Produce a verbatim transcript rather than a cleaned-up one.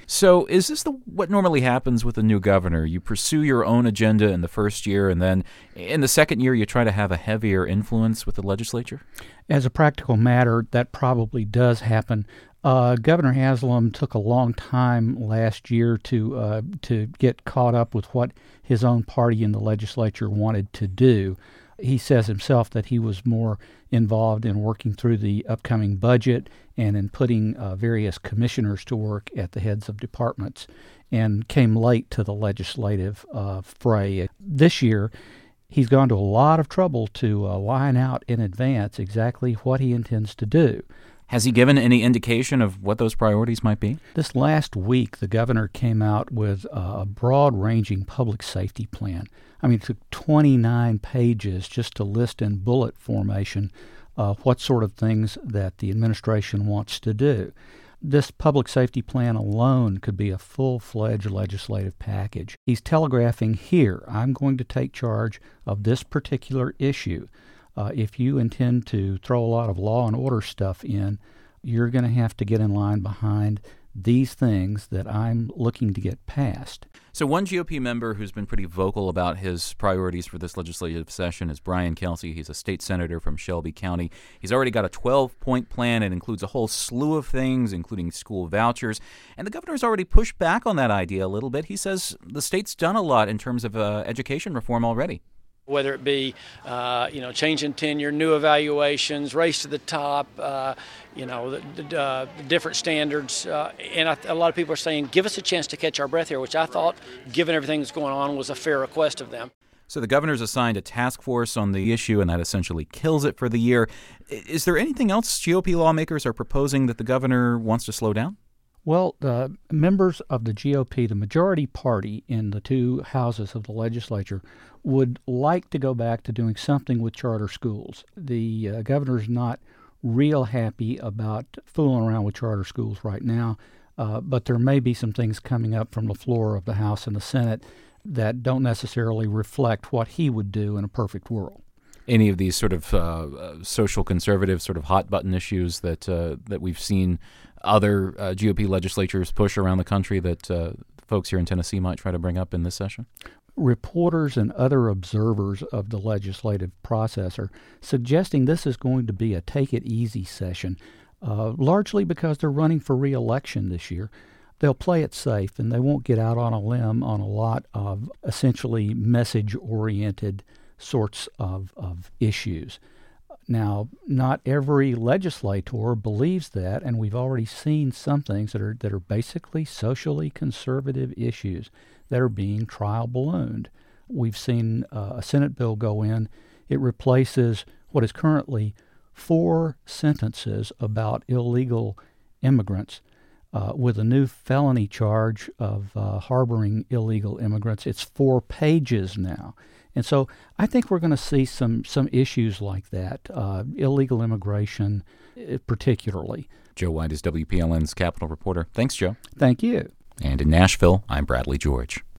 So is this the what normally happens with a new governor? You pursue your own agenda in the first year, and then in the second year you try to have a heavier influence with the legislature? As a practical matter, that probably does happen. Uh, Governor Haslam took a long time last year to uh, to get caught up with what his own party in the legislature wanted to do. He says himself that he was more involved in working through the upcoming budget and in putting uh, various commissioners to work at the heads of departments, and came late to the legislative uh, fray. This year, he's gone to a lot of trouble to uh, line out in advance exactly what he intends to do. Has he given any indication of what those priorities might be? This last week, the governor came out with a broad-ranging public safety plan. I mean, it took twenty-nine pages just to list in bullet formation uh, what sort of things that the administration wants to do. This public safety plan alone could be a full-fledged legislative package. He's telegraphing here, I'm going to take charge of this particular issue. Uh, if you intend to throw a lot of law and order stuff in, you're going to have to get in line behind these things that I'm looking to get passed. So one G O P member who's been pretty vocal about his priorities for this legislative session is Brian Kelsey. He's a state senator from Shelby County. He's already got a twelve-point plan. It includes a whole slew of things, including school vouchers. And the governor's already pushed back on that idea a little bit. He says the state's done a lot in terms of uh, education reform already. Whether it be, uh, you know, change in tenure, new evaluations, race to the top, uh, you know, the, the, uh, the different standards. Uh, and I, a lot of people are saying, give us a chance to catch our breath here, which I thought, given everything that's going on, was a fair request of them. So the governor's assigned a task force on the issue, and that essentially kills it for the year. Is there anything else G O P lawmakers are proposing that the governor wants to slow down? Well, uh, members of the G O P, the majority party in the two houses of the legislature, would like to go back to doing something with charter schools. The uh, governor's not real happy about fooling around with charter schools right now, uh, but there may be some things coming up from the floor of the House and the Senate that don't necessarily reflect what he would do in a perfect world. Any of these sort of uh, social conservative, sort of hot-button issues that uh, that we've seen other uh, G O P legislatures push around the country that uh, folks here in Tennessee might try to bring up in this session? Reporters and other observers of the legislative process are suggesting this is going to be a take-it-easy session, uh, largely because they're running for re-election this year. They'll play it safe, and they won't get out on a limb on a lot of essentially message-oriented sorts of, of issues. Now, not every legislator believes that, and we've already seen some things that are that are basically socially conservative issues that are being trial ballooned. We've seen uh, a Senate bill go in. It replaces what is currently four sentences about illegal immigrants uh, with a new felony charge of uh, harboring illegal immigrants. It's four pages now. And so I think we're going to see some some issues like that, uh, illegal immigration particularly. Joe White is W P L N's Capitol reporter. Thanks, Joe. Thank you. And in Nashville, I'm Bradley George.